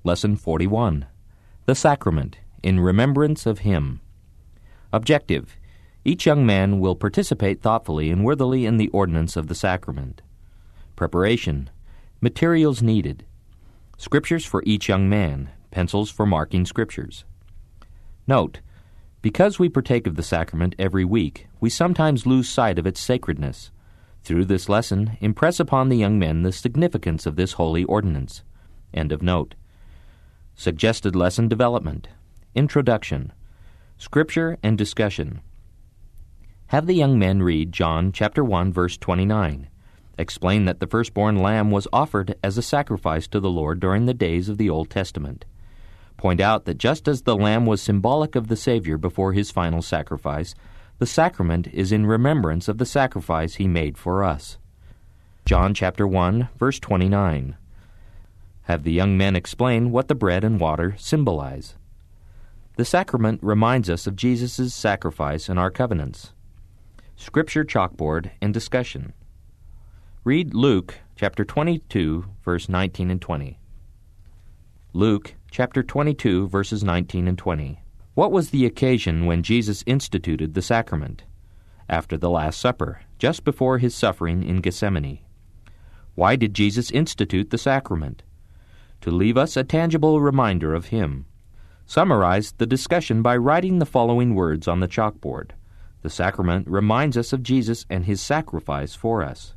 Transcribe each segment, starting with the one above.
Lesson 41. The Sacrament, in remembrance of Him. Objective. Each young man will participate thoughtfully and worthily in the ordinance of the sacrament. Preparation. Materials needed. Scriptures for each young man. Pencils for marking scriptures. Note: because we partake of the sacrament every week, we sometimes lose sight of its sacredness. Through this lesson, impress upon the young men the significance of this holy ordinance. End of note. Suggested lesson development. Introduction. Scripture and discussion. Have the young men read John chapter 1, verse 29. Explain that the firstborn lamb was offered as a sacrifice to the Lord during the days of the Old Testament. Point out that just as the lamb was symbolic of the Savior before his final sacrifice, the sacrament is in remembrance of the sacrifice he made for us. John chapter 1, verse 29. Have the young men explain what the bread and water symbolize. The sacrament reminds us of Jesus' sacrifice and our covenants. Scripture chalkboard and discussion. Read Luke chapter 22, verse 19 and 20. Luke chapter 22, verses 19 and 20. What was the occasion when Jesus instituted the sacrament? After the Last Supper, just before his suffering in Gethsemane. Why did Jesus institute the sacrament? To leave us a tangible reminder of him. Summarize the discussion by writing the following words on the chalkboard. The sacrament reminds us of Jesus and his sacrifice for us.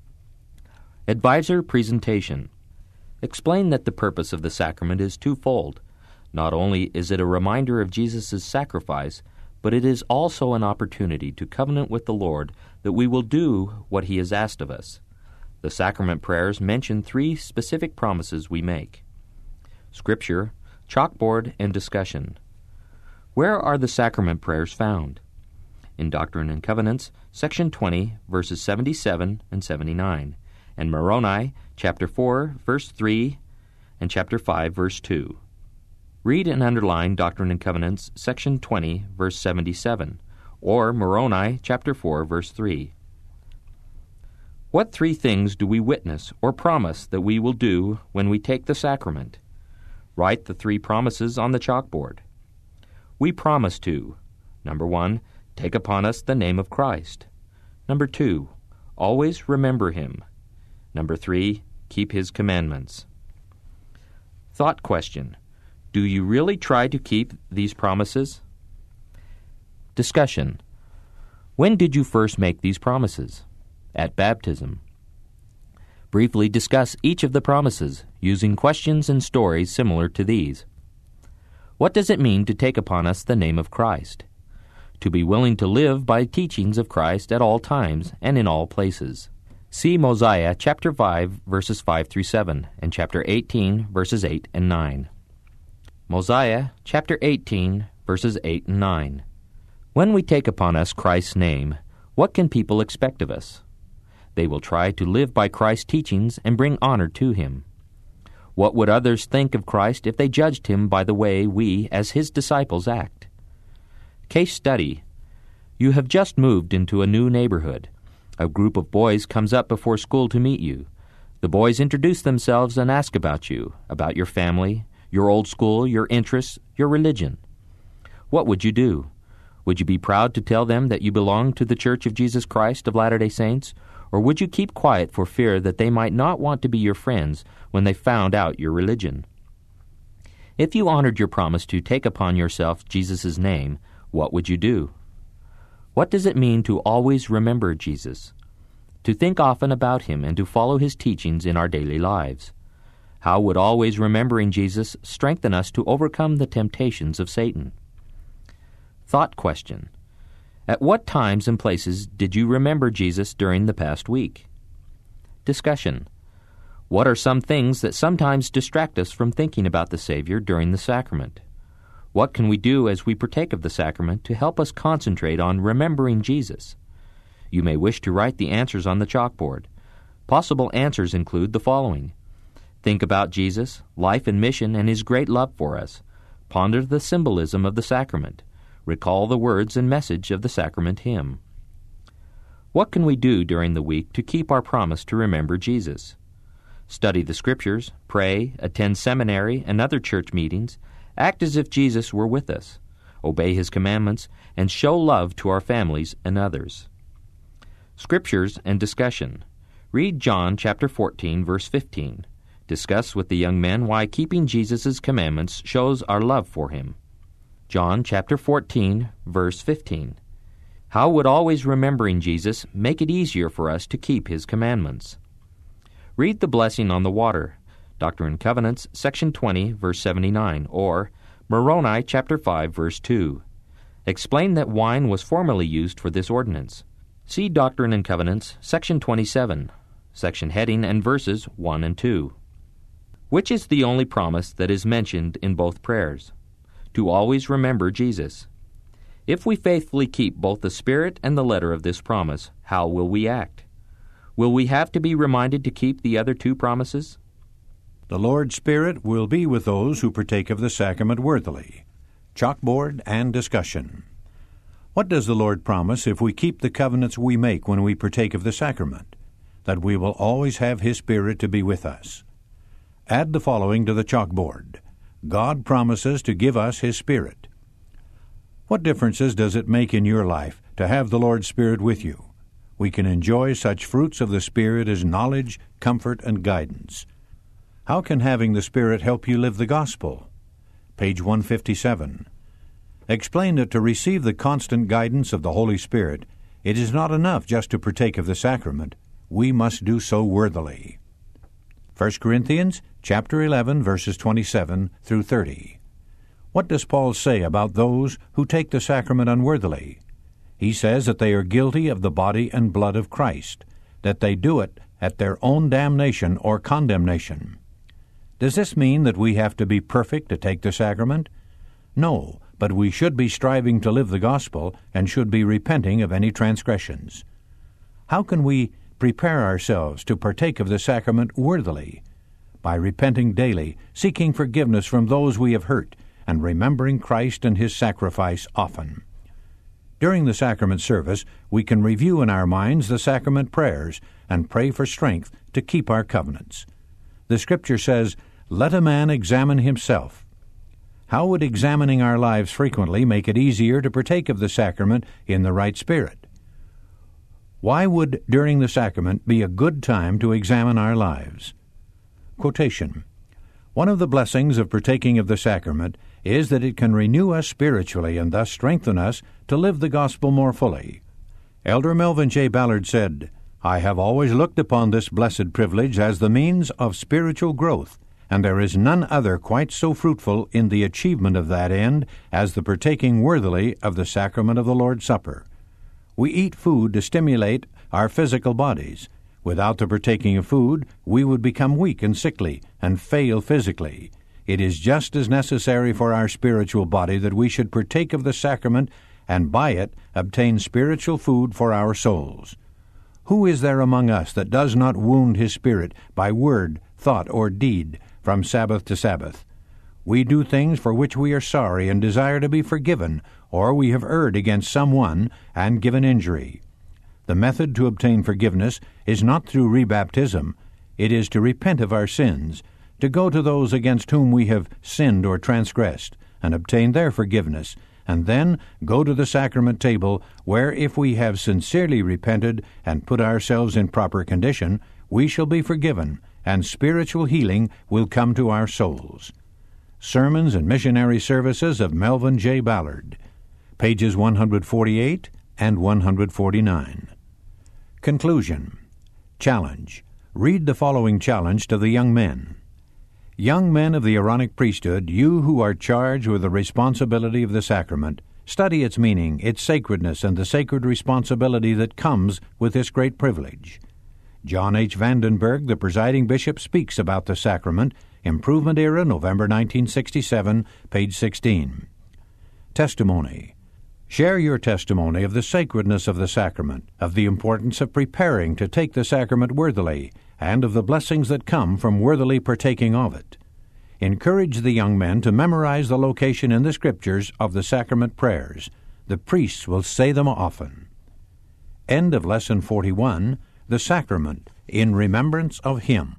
Advisor presentation. Explain that the purpose of the sacrament is twofold. Not only is it a reminder of Jesus' sacrifice, but it is also an opportunity to covenant with the Lord that we will do what he has asked of us. The sacrament prayers mention 3 specific promises we make. Scripture, chalkboard, and discussion. Where are the sacrament prayers found? In Doctrine and Covenants, section 20, verses 77 and 79, and Moroni, chapter 4, verse 3, and chapter 5, verse 2. Read and underline Doctrine and Covenants, section 20, verse 77, or Moroni, chapter 4, verse 3. What 3 things do we witness or promise that we will do when we take the sacrament? Write the 3 promises on the chalkboard. We promise to: number 1, take upon us the name of Christ. Number 2, always remember him. Number 3, keep his commandments. Thought question. Do you really try to keep these promises? Discussion. When did you first make these promises? At baptism. Briefly discuss each of the promises, using questions and stories similar to these. What does it mean to take upon us the name of Christ? To be willing to live by teachings of Christ at all times and in all places. See Mosiah chapter 5, verses 5 through 7, and chapter 18, verses 8 and 9. Mosiah chapter 18, verses 8 and 9. When we take upon us Christ's name, what can people expect of us? They will try to live by Christ's teachings and bring honor to him. What would others think of Christ if they judged him by the way we, as his disciples, act? Case study. You have just moved into a new neighborhood. A group of boys comes up before school to meet you. The boys introduce themselves and ask about you, about your family, your old school, your interests, your religion. What would you do? Would you be proud to tell them that you belong to the Church of Jesus Christ of Latter-day Saints, or would you keep quiet for fear that they might not want to be your friends when they found out your religion? If you honored your promise to take upon yourself Jesus' name, what would you do? What does it mean to always remember Jesus? To think often about him and to follow his teachings in our daily lives. How would always remembering Jesus strengthen us to overcome the temptations of Satan? Thought question. At what times and places did you remember Jesus during the past week? Discussion. What are some things that sometimes distract us from thinking about the Savior during the sacrament? What can we do as we partake of the sacrament to help us concentrate on remembering Jesus? You may wish to write the answers on the chalkboard. Possible answers include the following. Think about Jesus, life and mission, and his great love for us. Ponder the symbolism of the sacrament. Recall the words and message of the sacrament hymn. What can we do during the week to keep our promise to remember Jesus? study the Scriptures, pray, attend seminary and other church meetings, act as if Jesus were with us, obey His commandments, and show love to our families and others. Scriptures and discussion. Read John chapter 14, verse 15. Discuss with the young men why keeping Jesus' commandments shows our love for Him. John chapter 14, verse 15. How would always remembering Jesus make it easier for us to keep His commandments? Read the blessing on the water, Doctrine and Covenants, section 20, verse 79, or Moroni chapter 5, verse 2. Explain that wine was formerly used for this ordinance. See Doctrine and Covenants, section 27, section heading and verses 1 and 2. Which is the only promise that is mentioned in both prayers? To always remember Jesus. If we faithfully keep both the spirit and the letter of this promise, how will we act? Will we have to be reminded to keep the other two promises? The Lord's Spirit will be with those who partake of the sacrament worthily. Chalkboard and discussion. What does the Lord promise if we keep the covenants we make when we partake of the sacrament? That we will always have His Spirit to be with us. Add the following to the chalkboard. God promises to give us His Spirit. What differences does it make in your life to have the Lord's Spirit with you? We can enjoy such fruits of the Spirit as knowledge, comfort, and guidance. How can having the Spirit help you live the gospel? Page 157. Explain that to receive the constant guidance of the Holy Spirit, it is not enough just to partake of the sacrament. We must do so worthily. 1 Corinthians chapter 11, verses 27 through 30. What does Paul say about those who take the sacrament unworthily? He says that they are guilty of the body and blood of Christ, that they do it at their own damnation or condemnation. Does this mean that we have to be perfect to take the sacrament? No, but we should be striving to live the gospel and should be repenting of any transgressions. How can we prepare ourselves to partake of the sacrament worthily? By repenting daily, seeking forgiveness from those we have hurt, and remembering Christ and His sacrifice often. During the sacrament service, we can review in our minds the sacrament prayers and pray for strength to keep our covenants. The Scripture says, "Let a man examine himself." How would examining our lives frequently make it easier to partake of the sacrament in the right spirit? Why would during the sacrament be a good time to examine our lives? Quotation. One of the blessings of partaking of the sacrament is that it can renew us spiritually and thus strengthen us to live the gospel more fully. Elder Melvin J. Ballard said, "I have always looked upon this blessed privilege as the means of spiritual growth, and there is none other quite so fruitful in the achievement of that end as the partaking worthily of the sacrament of the Lord's Supper. We eat food to stimulate our physical bodies. Without the partaking of food, we would become weak and sickly and fail physically. It is just as necessary for our spiritual body that we should partake of the sacrament and by it obtain spiritual food for our souls. Who is there among us that does not wound his spirit by word, thought, or deed from Sabbath to Sabbath? We do things for which we are sorry and desire to be forgiven, or we have erred against someone and given injury. The method to obtain forgiveness is not through rebaptism. It is to repent of our sins, to go to those against whom we have sinned or transgressed, and obtain their forgiveness, and then go to the sacrament table, where if we have sincerely repented and put ourselves in proper condition, we shall be forgiven, and spiritual healing will come to our souls. Sermons and Missionary Services of Melvin J. Ballard, pages 148 and 149. Conclusion. Challenge. Read the following challenge to the young men. Young men of the Aaronic priesthood, you who are charged with the responsibility of the sacrament, study its meaning, its sacredness, and the sacred responsibility that comes with this great privilege. John H. Vandenberg, the presiding bishop, speaks about the sacrament, Improvement Era, November 1967, page 16. Testimony. Share your testimony of the sacredness of the sacrament, of the importance of preparing to take the sacrament worthily, and of the blessings that come from worthily partaking of it. Encourage the young men to memorize the location in the Scriptures of the sacrament prayers. The priests will say them often. End of Lesson 41, The Sacrament, in Remembrance of Him.